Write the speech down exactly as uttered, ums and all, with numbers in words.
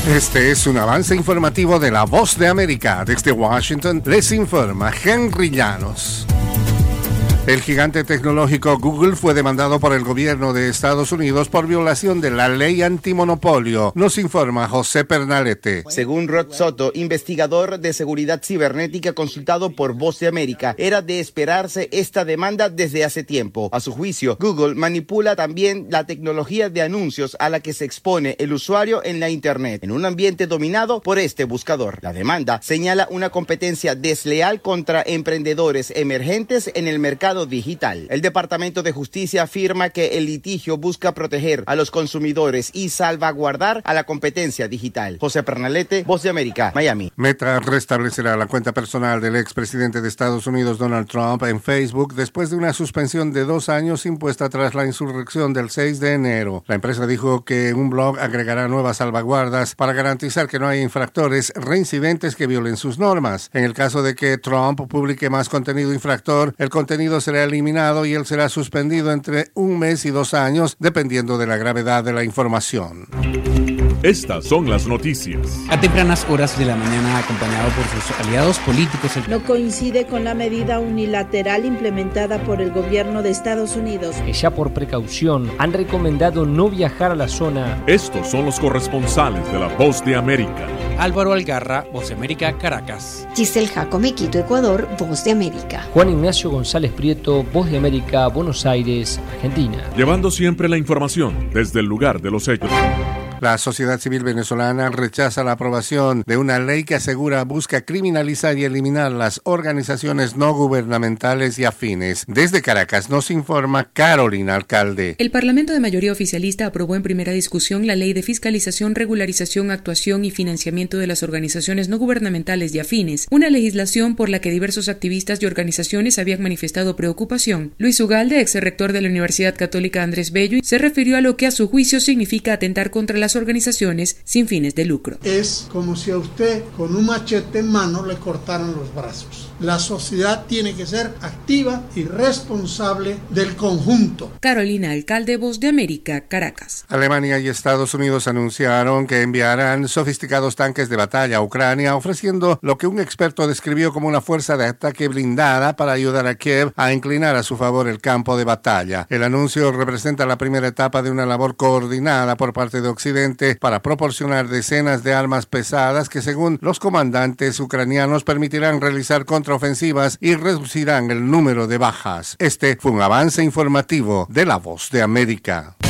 Este es un avance informativo de La Voz de América. Desde Washington les informa Henry Llanos. El gigante tecnológico Google fue demandado por el gobierno de Estados Unidos por violación de la ley antimonopolio. Nos informa José Pernalete. Según Rod Soto, investigador de seguridad cibernética consultado por Voz de América, era de esperarse esta demanda desde hace tiempo. A su juicio, Google manipula también la tecnología de anuncios a la que se expone el usuario en la Internet, en un ambiente dominado por este buscador. La demanda señala una competencia desleal contra emprendedores emergentes en el mercado digital. El Departamento de Justicia afirma que el litigio busca proteger a los consumidores y salvaguardar a la competencia digital. José Pernalete, Voz de América, Miami. Meta restablecerá la cuenta personal del expresidente de Estados Unidos Donald Trump en Facebook después de una suspensión de dos años impuesta tras la insurrección del seis de enero. La empresa dijo que un blog agregará nuevas salvaguardas para garantizar que no haya infractores reincidentes que violen sus normas. En el caso de que Trump publique más contenido infractor, el contenido será eliminado y él será suspendido entre un mes y dos años, dependiendo de la gravedad de la información. Estas son las noticias. A tempranas horas de la mañana, acompañado por sus aliados políticos. No coincide con la medida unilateral implementada por el gobierno de Estados Unidos. Que ya por precaución han recomendado no viajar a la zona. Estos son los corresponsales de La Voz de América. Álvaro Algarra, Voz de América, Caracas. Giselle Jacome, Quito, Ecuador, Voz de América. Juan Ignacio González Prieto, Voz de América, Buenos Aires, Argentina. Llevando siempre la información desde el lugar de los hechos. La sociedad civil venezolana rechaza la aprobación de una ley que asegura busca criminalizar y eliminar las organizaciones no gubernamentales y afines. Desde Caracas nos informa Carolina Alcalde. El Parlamento de mayoría oficialista aprobó en primera discusión la Ley de Fiscalización, Regularización, Actuación y Financiamiento de las Organizaciones no gubernamentales y afines, una legislación por la que diversos activistas y organizaciones habían manifestado preocupación. Luis Ugalde, ex rector de la Universidad Católica Andrés Bello, se refirió a lo que a su juicio significa atentar contra la organizaciones sin fines de lucro. Es como si a usted con un machete en mano le cortaran los brazos. La sociedad tiene que ser activa y responsable del conjunto. Carolina Alcalde, Voz de América, Caracas. Alemania y Estados Unidos anunciaron que enviarán sofisticados tanques de batalla a Ucrania, ofreciendo lo que un experto describió como una fuerza de ataque blindada para ayudar a Kiev a inclinar a su favor el campo de batalla. El anuncio representa la primera etapa de una labor coordinada por parte de Occidente para proporcionar decenas de armas pesadas que, según los comandantes ucranianos, permitirán realizar contraofensivas y reducirán el número de bajas. Este fue un avance informativo de La Voz de América.